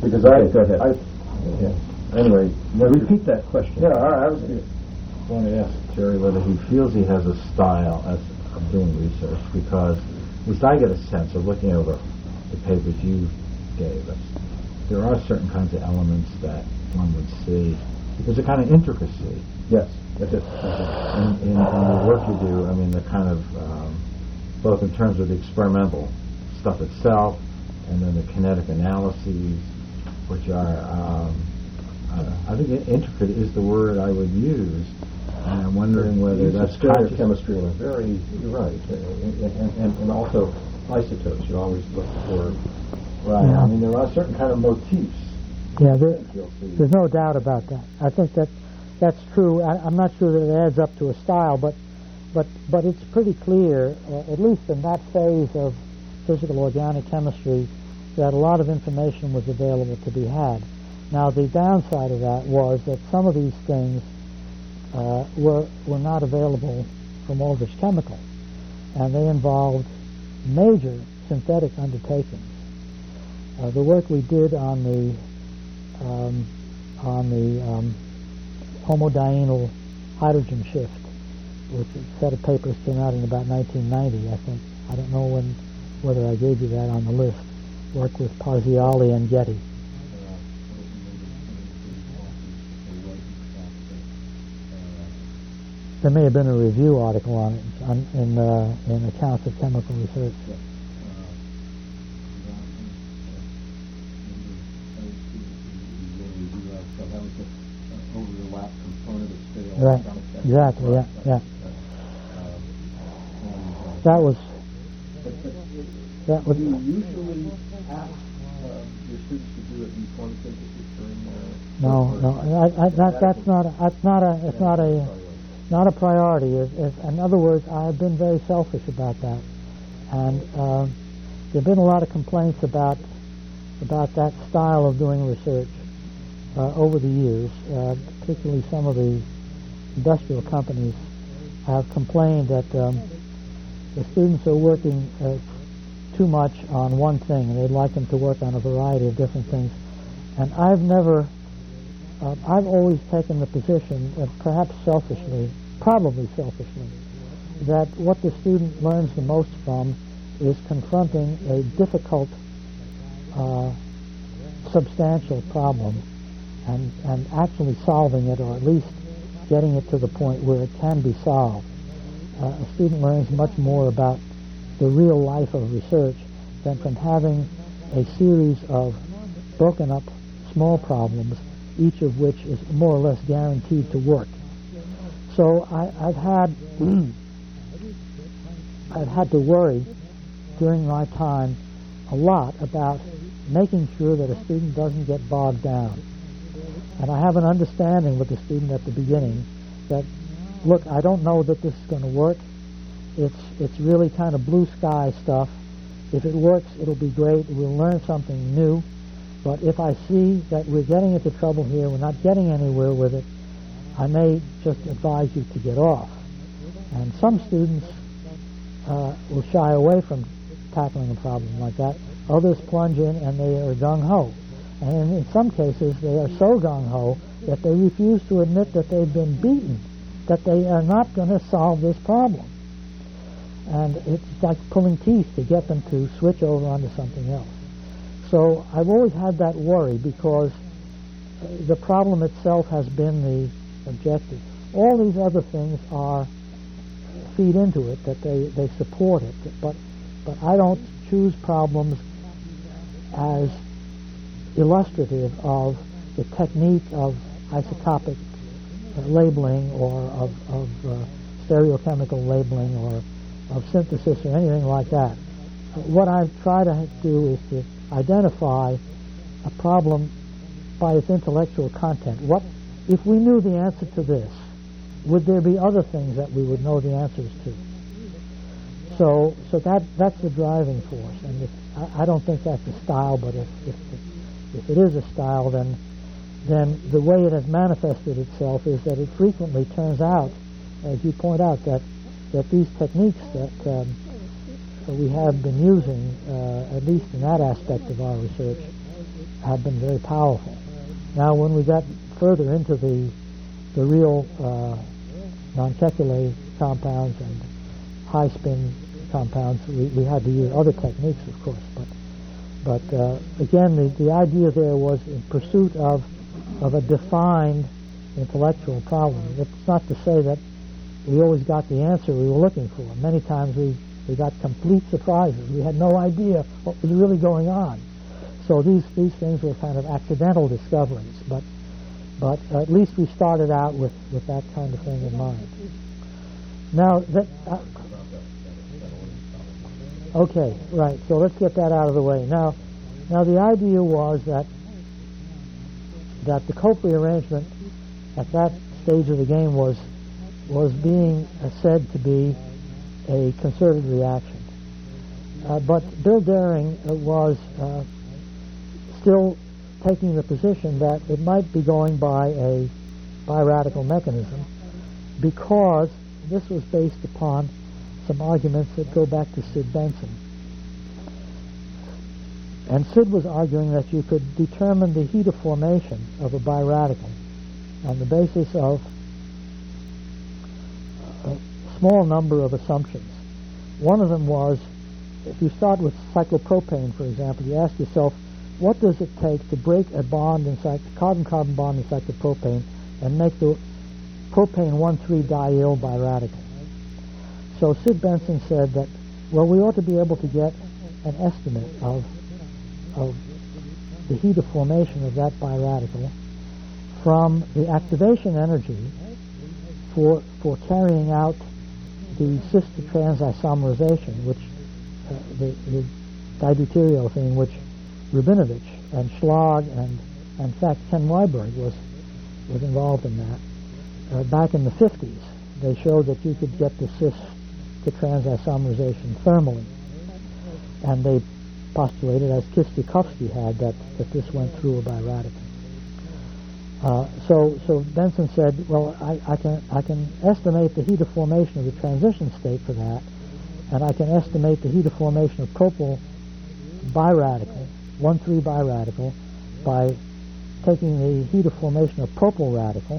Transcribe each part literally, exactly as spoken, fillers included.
Because okay, I, go ahead. I, yeah. Anyway, repeat that question. Yeah, I, I was going to ask Jerry whether he feels he has a style as of doing research, because at least I get a sense of looking over the papers you gave us. There are certain kinds of elements that one would see. There's a kind of intricacy. Yes, that's it. In, in, in the work you do, I mean, the kind of, um, both in terms of the experimental stuff itself, and then the kinetic analyses, which are, um, uh, I think intricate is the word I would use, and I'm wondering whether that's conscious. Chemistry in a very, you're right, and, and, and also isotopes. You always look for, right, yeah. I mean, there are certain kind of motifs. Yeah, there, there's no doubt about that. I think that that's true. I, I'm not sure that it adds up to a style, but but but it's pretty clear, uh, at least in that phase of physical organic chemistry, that a lot of information was available to be had. Now, the downside of that was that some of these things uh, were were not available from Aldrich Chemical, and they involved major synthetic undertakings. Uh, the work we did on the um, on the um, homodienal hydrogen shift, which a set of papers came out in about nineteen ninety, I think. I don't know when whether I gave you that on the list. Work with Parziali and Getty. There may have been a review article on it on, in uh, in Accounts of Chemical Research. Right. Exactly. Yeah. Yeah. That was. That was. Do you usually ask uh, your students to do it in photosynthesis during their? No, no. I, I, that, that's not. A, that's not a. It's not a. Not a priority. If, if, in other words, I've been very selfish about that, and uh, there've been a lot of complaints about about that style of doing research uh, over the years. Uh, particularly, some of the industrial companies have complained that um, the students are working uh, too much on one thing, and they'd like them to work on a variety of different things. And I've never, uh, I've always taken the position, uh, perhaps selfishly, probably selfishly, that what the student learns the most from is confronting a difficult, uh, substantial problem and, and actually solving it, or at least getting it to the point where it can be solved. Uh, a student learns much more about the real life of research than from having a series of broken up small problems, each of which is more or less guaranteed to work. So I, I've had I've had to worry during my time a lot about making sure that a student doesn't get bogged down. And I have an understanding with the student at the beginning that, look, I don't know that this is going to work. It's it's really kind of blue sky stuff. If it works, it'll be great. We'll learn something new. But if I see that we're getting into trouble here, we're not getting anywhere with it, I may just advise you to get off. And some students uh, will shy away from tackling a problem like that. Others plunge in and they are gung-ho. And in some cases, they are so gung-ho that they refuse to admit that they've been beaten, that they are not going to solve this problem. And it's like pulling teeth to get them to switch over onto something else. So I've always had that worry because the problem itself has been the objective. All these other things are feed into it, that they, they support it. But, but I don't choose problems as illustrative of the technique of isotopic uh, labeling or of, of uh, stereochemical labeling or of synthesis or anything like that. Uh, what I try to do is to identify a problem by its intellectual content. What, if we knew the answer to this, would there be other things that we would know the answers to? So, so that that's the driving force, and if, I, I don't think that's a style. But if, if if it is a style, then then the way it has manifested itself is that it frequently turns out, as you point out, that that these techniques that um, we have been using, uh, at least in that aspect of our research, have been very powerful. Now, when we got further into the the real uh, non-Kekulé compounds and high-spin compounds, we, we had to use other techniques, of course. But but uh, again, the, the idea there was in pursuit of of a defined intellectual problem. It's not to say that we always got the answer we were looking for. Many times we, we got complete surprises. We had no idea what was really going on. So these, these things were kind of accidental discoveries, but but at least we started out with, with that kind of thing in mind. Now, that, uh, okay, right, so let's get that out of the way. Now, now the idea was that that the Copley arrangement at that stage of the game was was being uh, said to be a concerted reaction. Uh, but Bill Daring uh, was uh, still taking the position that it might be going by a biradical mechanism, because this was based upon some arguments that go back to Sid Benson. And Sid was arguing that you could determine the heat of formation of a biradical on the basis of a small number of assumptions. One of them was, if you start with cyclopropane, for example, you ask yourself, what does it take to break a bond in carbon-carbon bond in cyclopropane and make the propane one three diol biradical? So Sid Benson said that, well, we ought to be able to get an estimate of of the heat of formation of that biradical from the activation energy for for carrying out the cis-to-trans isomerization, which uh, the, the dideuterio thing, which Rabinovich and Schlag and, and in fact Ken Weiberg was was involved in that. Uh, back in the fifties, they showed that you could get the cis-to-trans isomerization thermally, and they postulated, as Kistikovsky had, that, that this went through a biradical. Uh, so, so Benson said, well, I, I can I can estimate the heat of formation of the transition state for that, and I can estimate the heat of formation of propyl biradical, one three biradical, by taking the heat of formation of propyl radical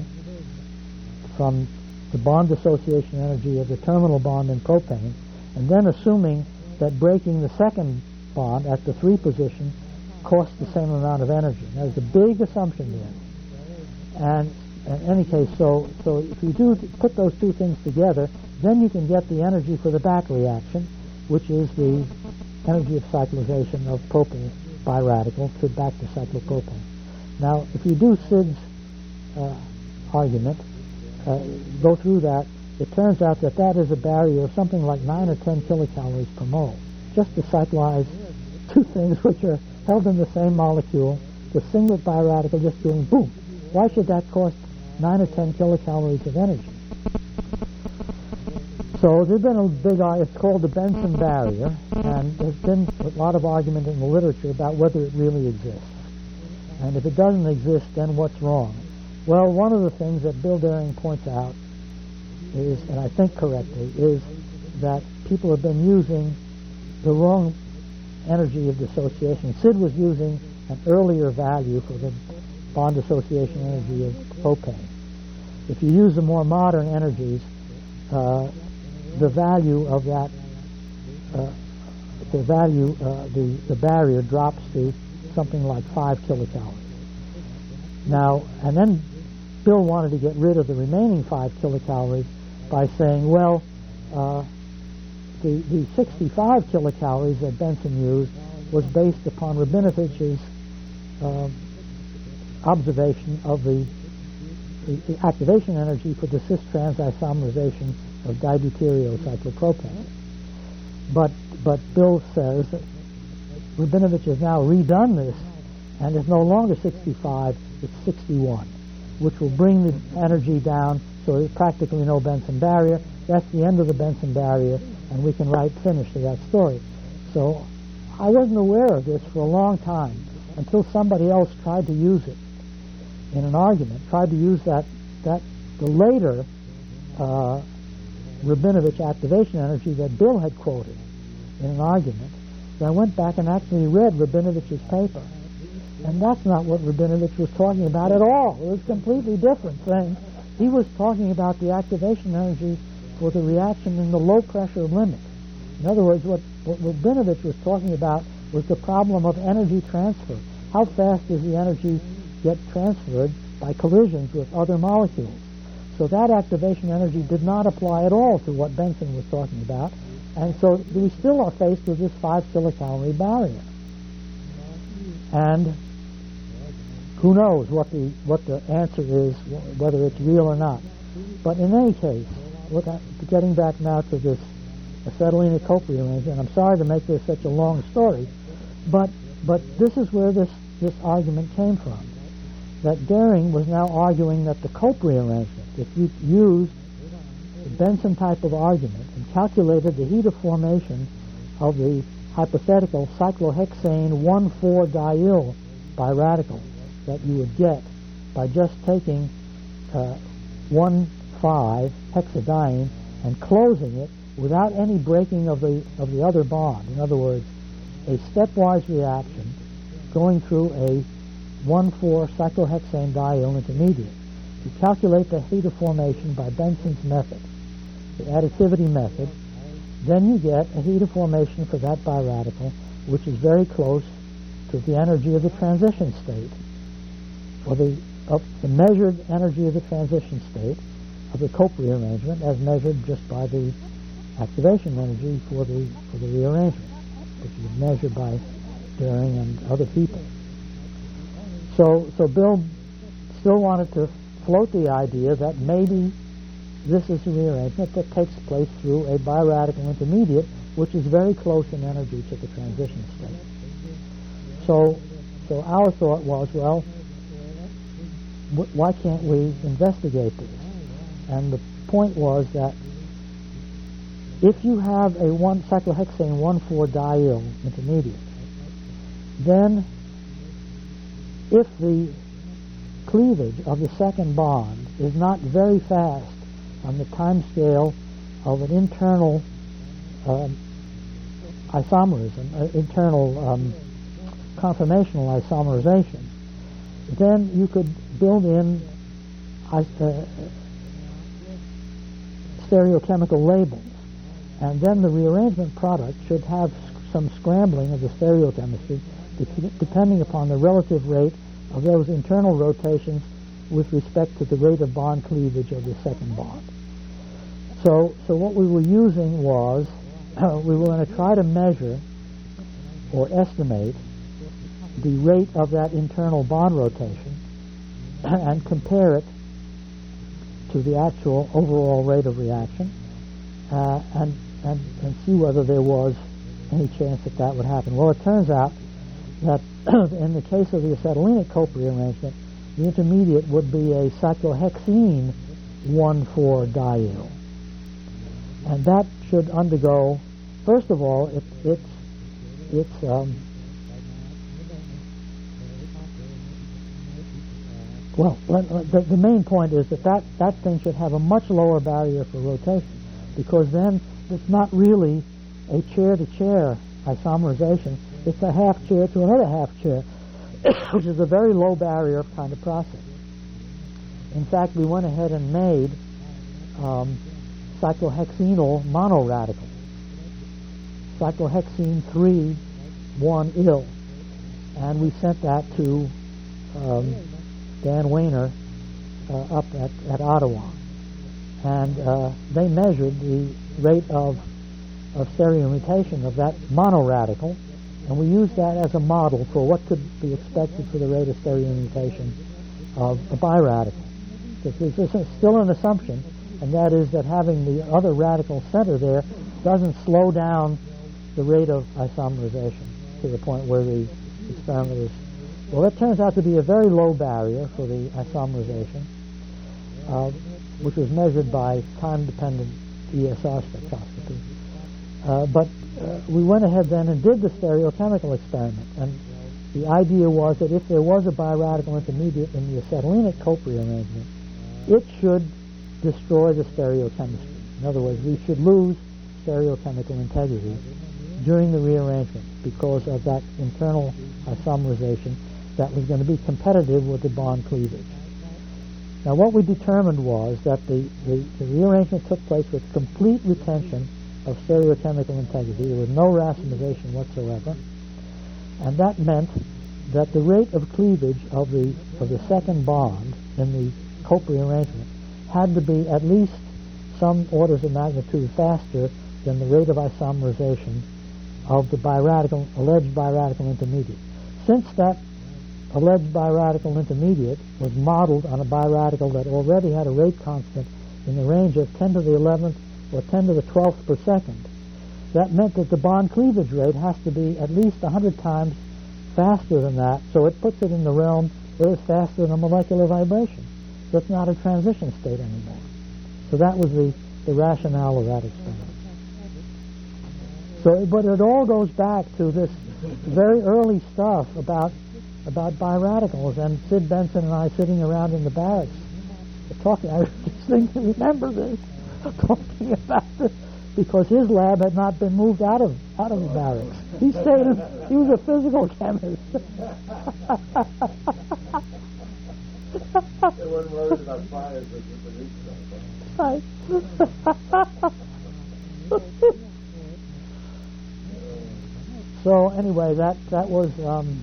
from the bond dissociation energy of the terminal bond in propane, and then assuming that breaking the second bond at the three position costs the same amount of energy. Now, there's a big assumption there. And in any case, so so if you do put those two things together, then you can get the energy for the back reaction, which is the energy of cyclization of propyl biradical to back to cyclopropane. Now, if you do Sid's uh, argument, uh, go through that, it turns out that that is a barrier of something like nine or ten kilocalories per mole, just to cyclize two things which are held in the same molecule, the singlet biradical just doing boom. Why should that cost nine or ten kilocalories of energy? So there's been a big, it's called the Benson barrier, and there's been a lot of argument in the literature about whether it really exists. And if it doesn't exist, then what's wrong? Well, one of the things that Bill Daring points out is, and I think correctly, is that people have been using the wrong energy of dissociation. Sid was using an earlier value for the bond dissociation energy of propane. If you use the more modern energies, uh, the value of that, uh, the value, uh, the, the barrier drops to something like five kilocalories. Now, and then Bill wanted to get rid of the remaining five kilocalories by saying, well, uh, the, the sixty-five kilocalories that Benson used was based upon Rabinovich's uh, observation of the, the, the activation energy for the cis-trans isomerization of dideuterio cyclopropane. But but Bill says that Rabinovich has now redone this, and it's no longer sixty-five, it's sixty-one, which will bring the energy down so there's practically no Benson barrier. That's the end of the Benson barrier, and we can write finish to that story. So I wasn't aware of this for a long time until somebody else tried to use it in an argument, tried to use that, that the later uh, Rabinovich activation energy that Bill had quoted in an argument. So I went back and actually read Rabinovich's paper, And that's not what Rabinovich was talking about at all. It was a completely different thing. He was talking about the activation energy for the reaction in the low pressure limit. In other words, what, what Rabinovich was talking about was the problem of energy transfer. How fast does the energy get transferred by collisions with other molecules? So that activation energy did not apply at all to what Benson was talking about. And so we still are faced with this five kilocalorie barrier. And who knows what the what the answer is, whether it's real or not. But in any case, look, I, getting back now to this acetylene-Cope rearrangement, I'm sorry to make this such a long story, but but this is where this, this argument came from. That Goering was now arguing that the Cope rearrangement, if you used the Benson type of argument and calculated the heat of formation of the hypothetical cyclohexane one four diol biradical that you would get by just taking uh, one five hexadiene and closing it without any breaking of the of the other bond. In other words, a stepwise reaction going through a one four cyclohexane diol intermediate. You calculate the heat of formation by Benson's method, the additivity method. Then you get a heat of formation for that biradical, which is very close to the energy of the transition state, or the, of the measured energy of the transition state of the Cope rearrangement, as measured just by the activation energy for the for the rearrangement, which is measured by Goering and other people. So, so Bill still wanted to float the idea that maybe this is a rearrangement that takes place through a biradical intermediate, which is very close in energy to the transition state. So, so our thought was, well, w- why can't we investigate this? And the point was that if you have a one cyclohexane one four diol intermediate, then if the cleavage of the second bond is not very fast on the time scale of an internal um, isomerism, uh, internal um, conformational isomerization, then you could build in uh, stereochemical labels, and then the rearrangement product should have some scrambling of the stereochemistry depending upon the relative rate of those internal rotations with respect to the rate of bond cleavage of the second bond. So, so what we were using was, uh, we were going to try to measure or estimate the rate of that internal bond rotation and compare it to the actual overall rate of reaction, uh, and, and, and see whether there was any chance that that would happen. Well, it turns out that in the case of the acetylene-Cope rearrangement, the intermediate would be a cyclohexene one four diol. And that should undergo, first of all, it, it's, it's um, well, the, the main point is that, that that thing should have a much lower barrier for rotation, because then it's not really a chair-to-chair isomerization. It's a half chair to another half chair, which is a very low barrier kind of process. In fact, we went ahead and made um, cyclohexenol monoradical, cyclohexene three one il, and we sent that to um, Dan Weiner uh, up at, at Ottawa, and uh, they measured the rate of of stereomutation of that monoradical, and we used that as a model for what could be expected for the rate of stereomutation of a biradical. This is still an assumption, and that is that having the other radical center there doesn't slow down the rate of isomerization to the point where the experiment is. Well, that turns out to be a very low barrier for the isomerization, uh, which was measured by time-dependent E S R spectroscopy. Uh, but uh, we went ahead then and did the stereochemical experiment, and the idea was that if there was a biradical intermediate in the acetylene-Cope rearrangement, it should destroy the stereochemistry. In other words, we should lose stereochemical integrity during the rearrangement because of that internal isomerization that was going to be competitive with the bond cleavage. Now, what we determined was that the, the, the rearrangement took place with complete retention of stereochemical integrity. There was no racemization whatsoever, and that meant that the rate of cleavage of the of the second bond in the Cope rearrangement had to be at least some orders of magnitude faster than the rate of isomerization of the biradical, alleged biradical intermediate. Since that alleged biradical intermediate was modeled on a biradical that already had a rate constant in the range of ten to the eleventh or ten to the twelfth per second, that meant that the bond cleavage rate has to be at least one hundred times faster than that, so it puts it in the realm where it's faster than a molecular vibration. So it's not a transition state anymore. So that was the, the rationale of that experiment. So, but it all goes back to this very early stuff about about biradicals, and Sid Benson and I sitting around in the barracks talking. I just think to remember this, talking about this, because his lab had not been moved out of out of the barracks. He stayed. In, he was a physical chemist. They weren't worried about fires, but just the reach. Right. So anyway, that that was. Um,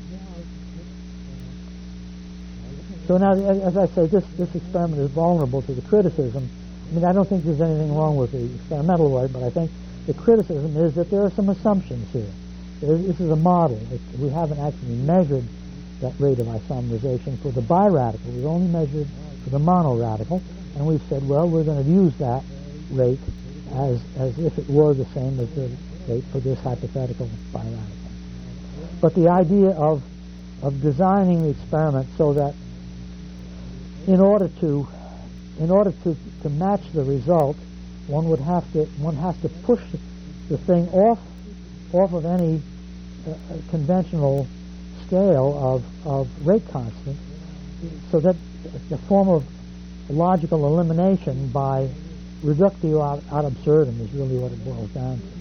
so now, as I say, this this experiment is vulnerable to the criticism. I mean, I don't think there's anything wrong with the experimental way, but I think the criticism is that there are some assumptions here. This is a model. It, we haven't actually measured that rate of isomerization for the biradical. We've only measured for the monoradical, and we've said, well, we're going to use that rate as as if it were the same as the rate for this hypothetical biradical. But the idea of of designing the experiment so that in order to in order to, to match the result, one would have to one has to push the thing off off of any uh, conventional scale of, of rate constant, so that the form of logical elimination by reductio ad, ad absurdum is really what it boils down to.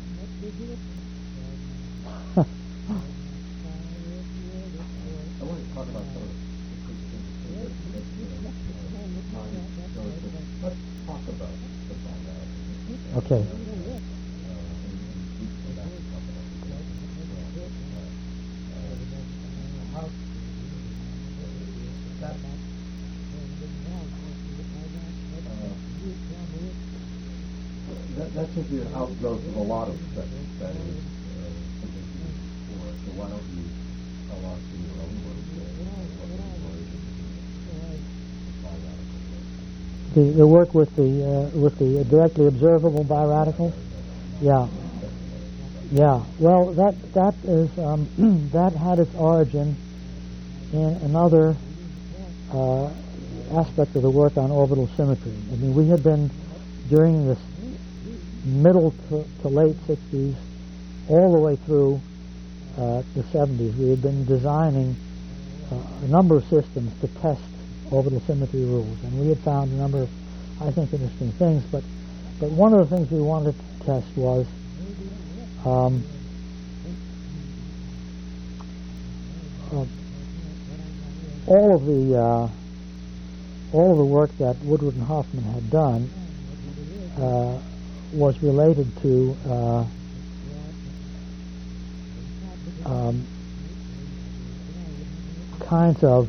I want to talk about some of the let's talk about the biology. Okay. That, that seems to be an outgrowth of a lot of stuff that is uh, something for. So why don't you tell us in your own words uh, what the origin of The, the work with the uh, with the directly observable biradicals, yeah, yeah. Well, that that is um, that had its origin in another uh, aspect of the work on orbital symmetry. I mean, we had been during this middle to, to late sixties, all the way through uh, the seventies, we had been designing uh, a number of systems to test orbital symmetry rules, and we had found a number of, I think, interesting things. But but one of the things we wanted to test was um, uh, all of the uh, all of the work that Woodward and Hoffman had done uh, was related to uh, um, kinds of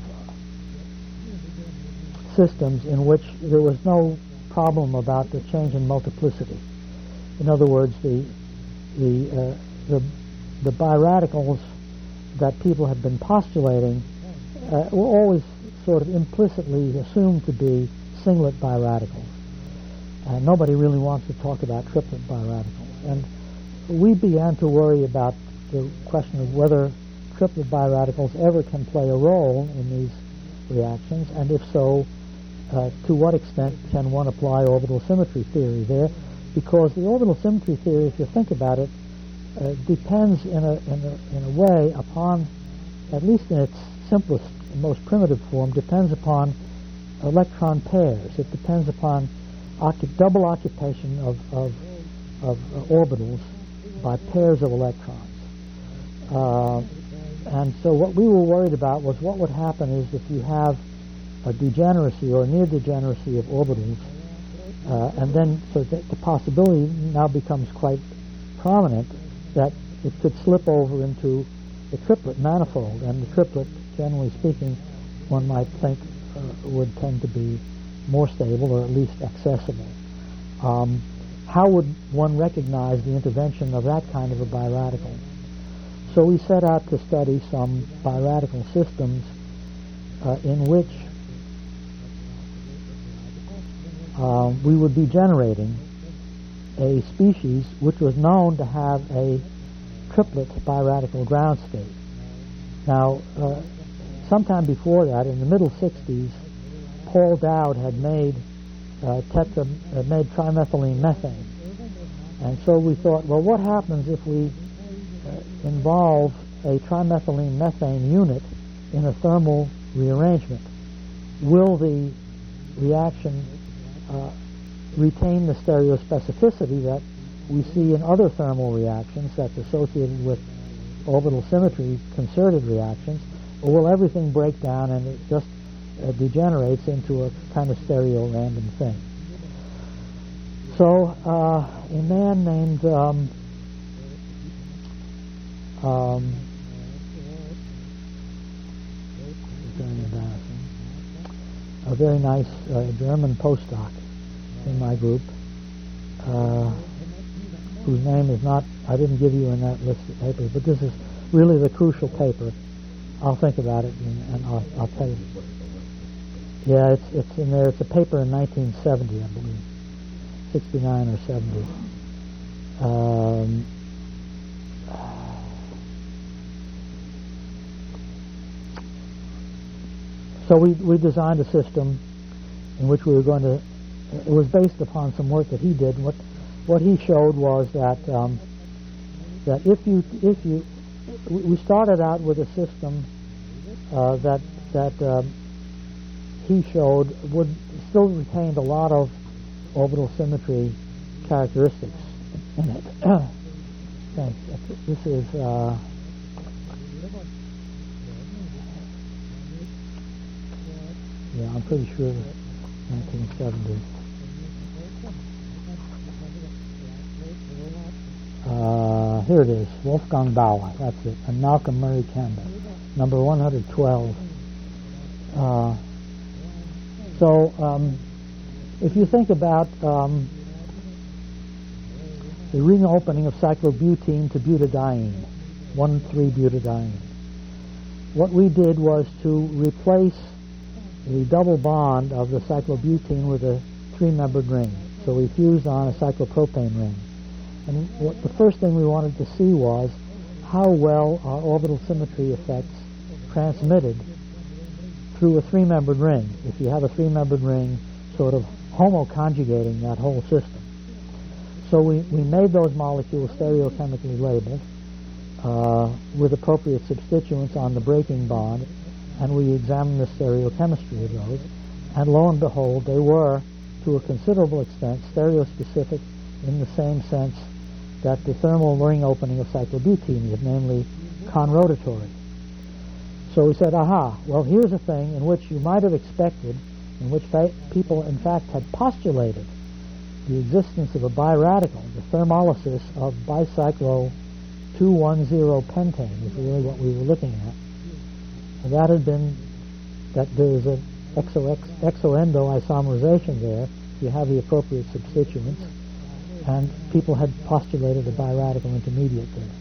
systems in which there was no problem about the change in multiplicity. In other words, the the uh, the, the biradicals that people had been postulating uh, were always sort of implicitly assumed to be singlet biradicals. Uh, nobody really wants to talk about triplet biradicals. And we began to worry about the question of whether triplet biradicals ever can play a role in these reactions, and if so, uh, to what extent can one apply orbital symmetry theory there? Because the orbital symmetry theory, if you think about it, uh, depends in a, in, a, in a way upon, at least in its simplest, most primitive form, depends upon electron pairs. It depends upon Occup- double occupation of, of, of uh, orbitals by pairs of electrons. Uh, and so what we were worried about was what would happen is if you have a degeneracy or near degeneracy of orbitals, uh, and then so that the possibility now becomes quite prominent that it could slip over into the triplet manifold, and the triplet, generally speaking, one might think uh, would tend to be more stable or at least accessible. Um, how would one recognize the intervention of that kind of a biradical? So we set out to study some biradical systems uh, in which uh, we would be generating a species which was known to have a triplet biradical ground state. Now, uh, sometime before that, in the middle sixties, Paul Dowd had made uh, tetra, uh, made trimethylene methane, and so we thought, well, what happens if we uh, involve a trimethylene methane unit in a thermal rearrangement? Will the reaction uh, retain the stereospecificity that we see in other thermal reactions that's associated with orbital symmetry concerted reactions, or will everything break down and it just uh, degenerates into a kind of stereo random thing? So uh, a man named um, um, very embarrassing, a very nice uh, German postdoc in my group, uh, whose name is not, I didn't give you in that list of papers, but this is really the crucial paper. I'll think about it and, and I'll, I'll tell you. Yeah, it's it's in there. It's a paper in nineteen seventy, I believe, sixty-nine or seventy. Um, so we we designed a system in which we were going to. It was based upon some work that he did. What what he showed was that um, that if you if you we started out with a system uh, that that uh, he showed would still retained a lot of orbital symmetry characteristics in it. Thanks. This is uh, yeah, I'm pretty sure nineteen seventy. Uh, here it is, Wolfgang Bauer, that's it, and Malcolm Murray Campbell, number one hundred twelve. Uh, so, um, if you think about um, the ring opening of cyclobutene to butadiene, one three butadiene, what we did was to replace the double bond of the cyclobutene with a three-membered ring. So we fused on a cyclopropane ring. And what the first thing we wanted to see was how well our orbital symmetry effects transmitted through a three-membered ring. If you have a three-membered ring sort of homoconjugating that whole system. So we, we made those molecules stereochemically labeled uh, with appropriate substituents on the breaking bond, and we examined the stereochemistry of those, and lo and behold, they were, to a considerable extent, stereospecific in the same sense that the thermal ring opening of cyclobutene is, namely conrotatory. So we said, aha, well, here's a thing in which you might have expected, in which fa- people, in fact, had postulated the existence of a biradical, the thermolysis of bicyclo two ten pentane is really what we were looking at. And that had been, that there is an exo exoendo isomerization there, if you have the appropriate substituents, and people had postulated a biradical intermediate there.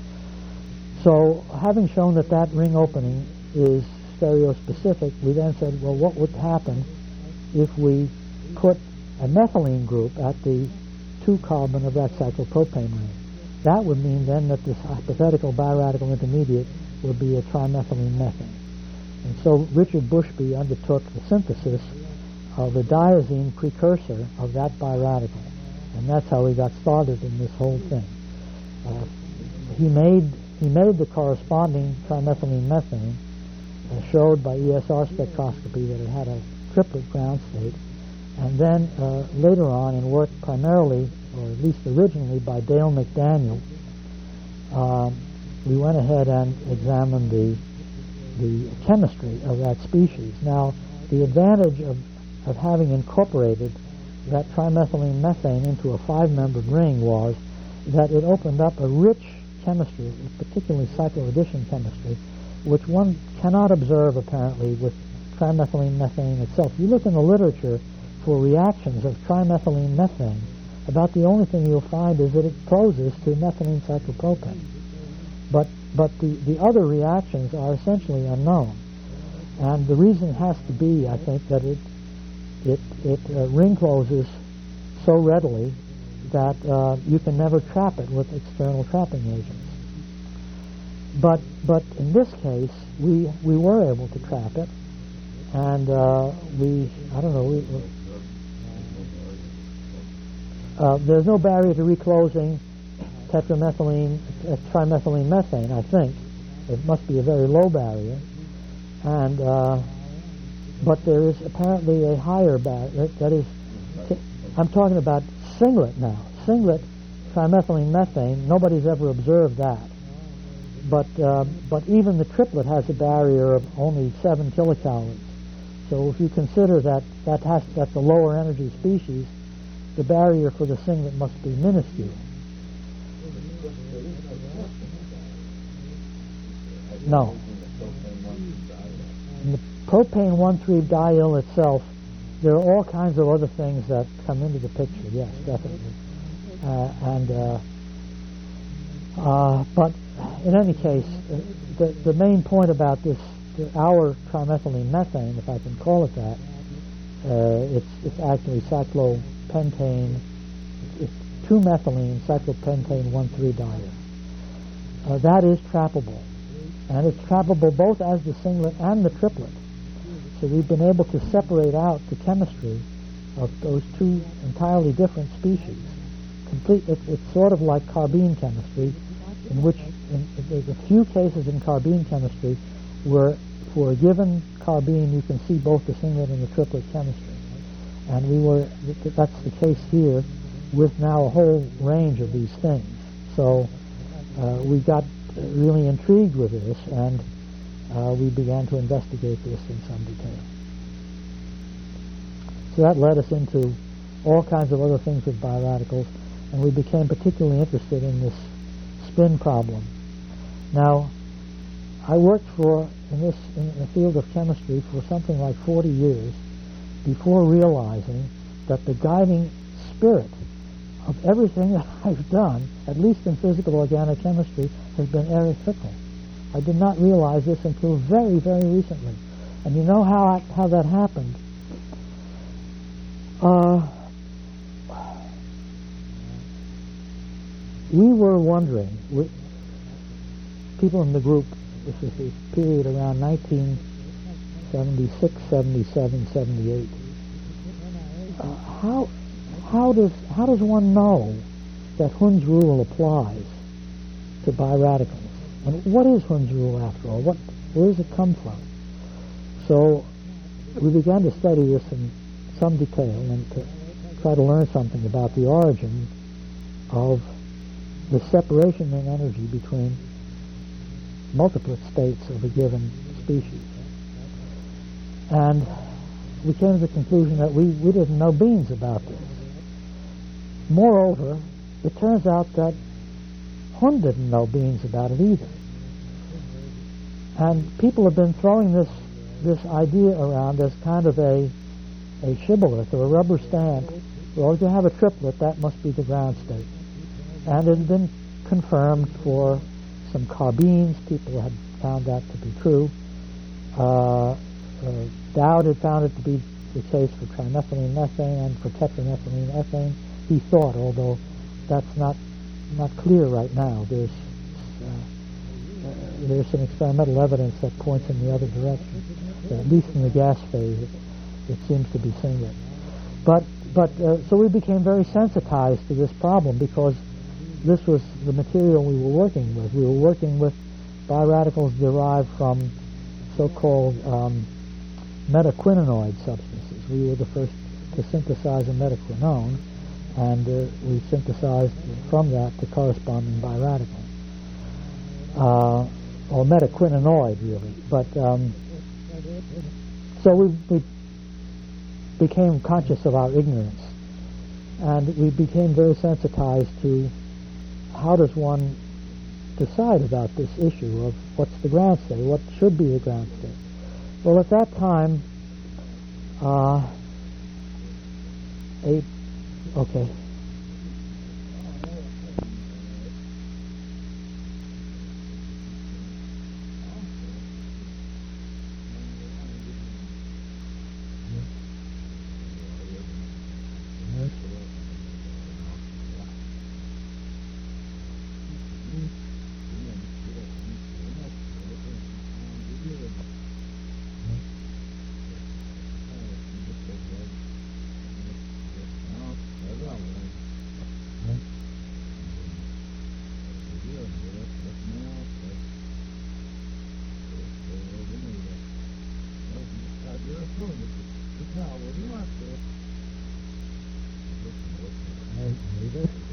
So, having shown that that ring opening is stereospecific, we then said, well, what would happen if we put a methylene group at the two carbon of that cyclopropane ring? That would mean then that this hypothetical biradical intermediate would be a trimethylene methane. And so Richard Bushby undertook the synthesis of a diazine precursor of that biradical. And that's how we got started in this whole thing. Uh, he made he made the corresponding trimethylene methane, uh, showed by E S R spectroscopy that it had a triplet ground state, and then uh, later on, in work primarily, or at least originally, by Dale McDaniel, um, we went ahead and examined the the chemistry of that species. Now, the advantage of, of having incorporated that trimethylene methane into a five-membered ring was that it opened up a rich chemistry, particularly cycloaddition chemistry, which one cannot observe apparently with trimethylene methane itself. You look in the literature for reactions of trimethylene methane, about the only thing you'll find is that it closes to methylene cyclopropane. But but the, the other reactions are essentially unknown. And the reason has to be, I think, that it it, it uh, ring closes so readily that uh, you can never trap it with external trapping agents. But but in this case, we we were able to trap it, and uh, we I don't know we. Uh, there's no barrier to reclosing tetramethylene, uh, trimethylene methane, I think. It must be a very low barrier. And, uh, but there is apparently a higher barrier. That is, t- I'm talking about singlet now. Singlet trimethylene methane, nobody's ever observed that. But, uh, but even the triplet has a barrier of only seven kilocalories. So if you consider that that has, that's a lower energy species, the barrier for the singlet must be minuscule. No. In the propane one three diol itself, there are all kinds of other things that come into the picture, yes, definitely. Uh, and uh, uh, but in any case, uh, the, the main point about this, the, our trimethylene methane, if I can call it that, uh, it's, it's actually cyclo pentane, it's two methylene cyclopentane one three diol. Uh, that is trappable, and it's trappable both as the singlet and the triplet. So we've been able to separate out the chemistry of those two entirely different species. Complete. It, it's sort of like carbene chemistry, in which in, there's a few cases in carbene chemistry where for a given carbene you can see both the singlet and the triplet chemistry. And we were, that's the case here with now a whole range of these things. So uh, we got really intrigued with this, and uh, we began to investigate this in some detail. So that led us into all kinds of other things with biradicals, and we became particularly interested in this spin problem. Now, I worked for, in this, in the field of chemistry for something like forty years, before realizing that the guiding spirit of everything that I've done, at least in physical organic chemistry, has been Erich Fickle. I did not realize this until very, very recently. And you know how I, how that happened? Uh, we were wondering, we, people in the group, this is the period around nineteen seventy-six, seventy-seven, seventy-eight. Uh, how how does how does one know that Hund's rule applies to biradicals? And what is Hund's rule after all? What where does it come from? So we began to study this in some detail and to try to learn something about the origin of the separation in energy between multiplet states of a given species. And we came to the conclusion that we, we didn't know beans about this. Moreover, it turns out that Hund didn't know beans about it either. And people have been throwing this this idea around as kind of a a shibboleth or a rubber stamp. Well, if you have a triplet, that must be the ground state. And it had been confirmed for some carbenes. People had found that to be true. Uh, uh, Dowd had found it to be the case for trimethylene methane and for tetramethylene ethane. He thought, although that's not not clear right now. There's uh, uh, there's some experimental evidence that points in the other direction. Uh, at least in the gas phase, it, it seems to be singlet. But but uh, so we became very sensitized to this problem because this was the material we were working with. We were working with biradicals derived from so-called um, metaquinoid substances. We were the first to synthesize a metaquinone, and uh, we synthesized from that the corresponding biradical. uh, or metaquinoid, really. But um, so we, we became conscious of our ignorance, and we became very sensitized to how does one decide about this issue of what's the ground state, what should be the ground state. Well, at that time, uh, a, okay. Maybe.